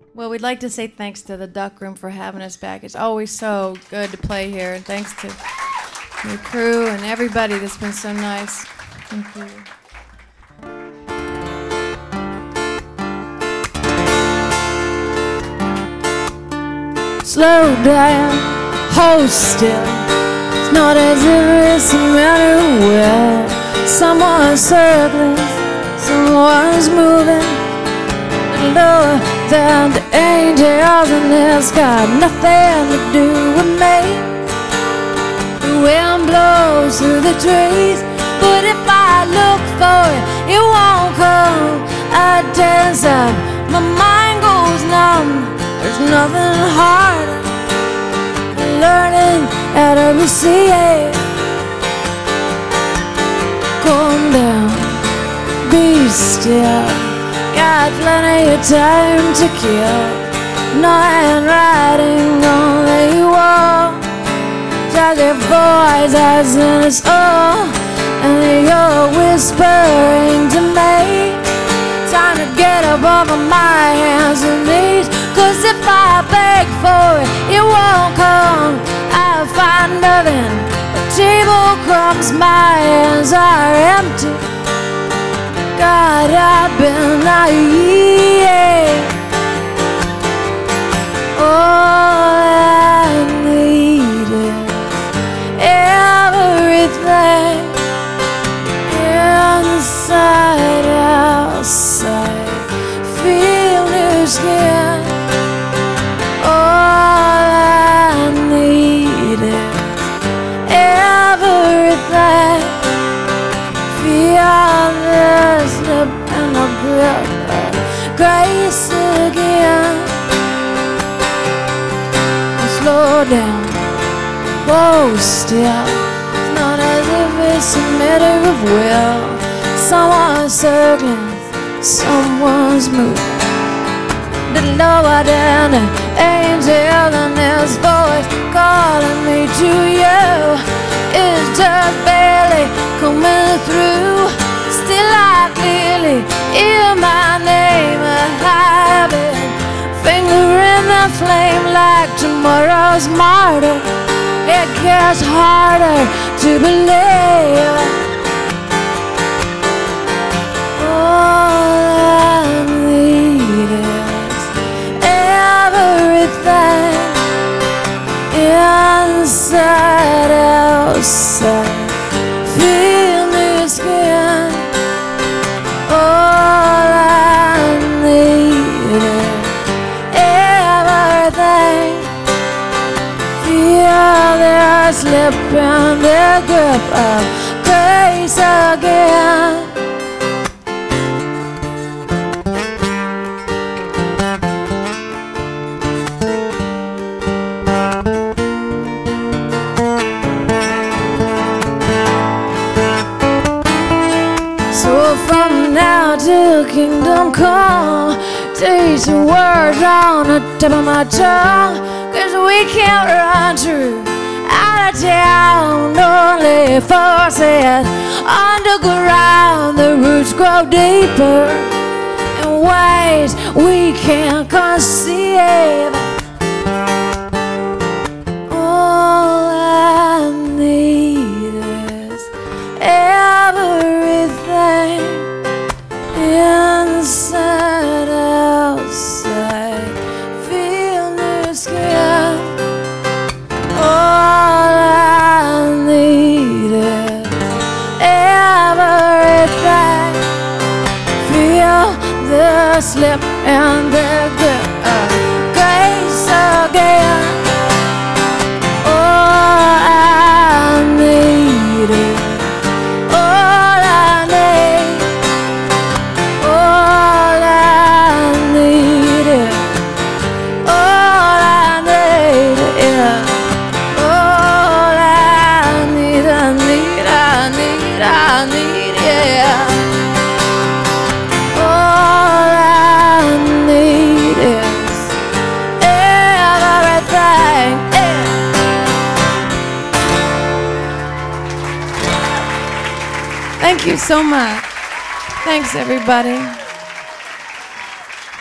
Well, we'd like to say thanks to the Duck Room for having us back. It's always so good to play here, and thanks to the crew and everybody that's been so nice. Thank you. Slow down, hold still. It's not as if it's a matter well. Someone's circling, someone's moving. Lower than the angels, and it's got nothing to do with me. The wind blows through the trees, but if I look for it, it won't come. I tense up, my mind goes numb. There's nothing harder than learning how to receive. Calm down, be still. Got plenty of time to kill. No handwriting on the wall. Just your voice as in its all, and you're whispering to me. Time to get up off of my hands and knees. 'Cause if I beg for it, it won't come. I'll find nothing but table crumbs. My hands are empty. God, I've been naive. All I need is everything, inside, outside. Feel new skin. All I need is everything. Feel the slip and the grip of grace again. Slow down, whoa, still. It's not as if it's a matter of will. Someone's circling, someone's moving. The lower than an angel, and this voice calling me to you is just barely coming through. Still I clearly hear my name. I've been fingering the flame like tomorrow's martyr. It gets harder to believe. All I need is everything, inside, outside. Feel new skin. All I need is everything. Feel the slip and the grip of grace again. So from now till kingdom come, taste the words on the tip of my tongue. 'Cause we can't run through out of town, only force it underground. The roots grow deeper in ways we can't conceive. All I need is everything, inside, outside. Feel new skin. All I need is everything. Feel the slip and the grip of grace again. All I need is all I need. All I need is all I need is all I need. I need, yeah. All I need is everything. Thank you so much. Thanks, everybody.